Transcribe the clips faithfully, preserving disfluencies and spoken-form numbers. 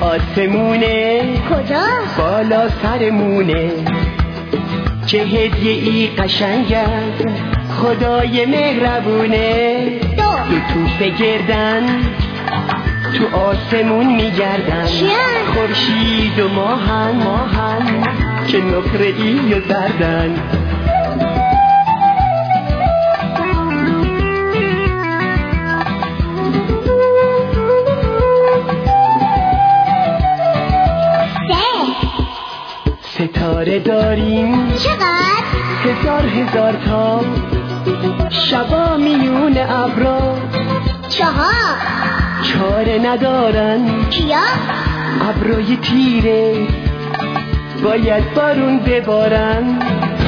آسمونه کجا؟ بالا سرمونه. چه هدیه ای قشنگ است خدای مهربونه. دو دو توپ گردن تو آسمون میگردن. خورشید و ماهن ماهن که نقره ای و زردن. ستاره داریم چقدر؟ هزار هزار تا. شبا میون ابرا چهار. چاره ندارن کیا؟ ابرای تیره باید بارون ببارن.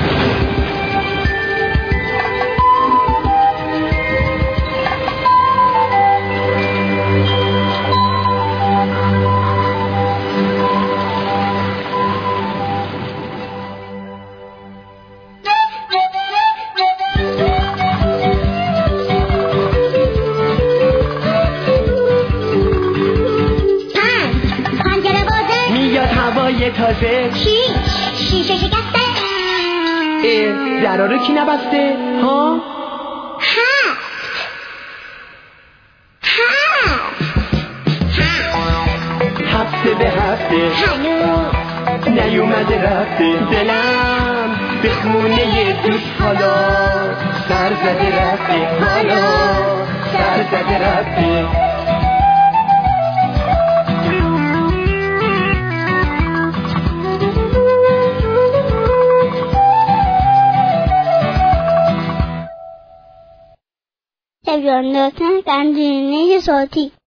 تازه شیش شیشه شکسته. اه درا رو کی نبسته ها؟ هفت هفت هفته به هفته هنوز نیومده رفته. دلم به خونه دوست حالا سر زده رفته. حالا سر زده رفته. تلویزیون داشتن گنجینه صوتی